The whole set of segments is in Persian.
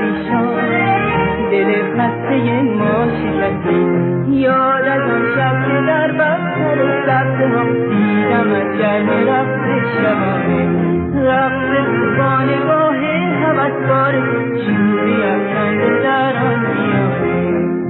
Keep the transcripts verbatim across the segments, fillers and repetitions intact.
پریشان دل خسته ما شکستی. یاد از آن شب که در بستر سبز ما دیدم از گرم رقص شبانه، رقص تو نگاه هوسبار شوری افکنده در آن میانه.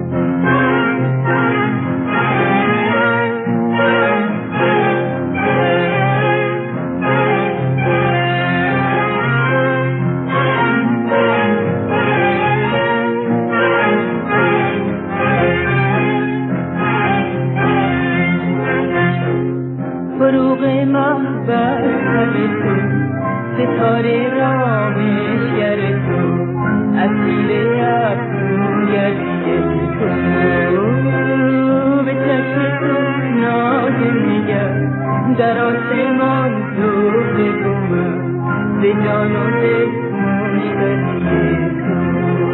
فروغ ماه بر لب تو، ستاره رامشگر تو، اسیر افسونگری تو، به چشم تو ناز میگر در آسمان تو بگویم، به جان و دل مشتری تو.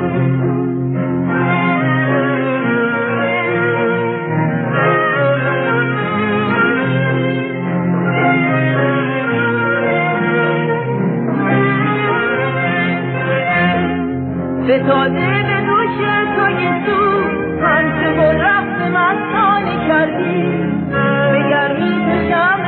فتاده به دوش توی تو پنجه و رفت مستانه کردی، به گرمی تو شم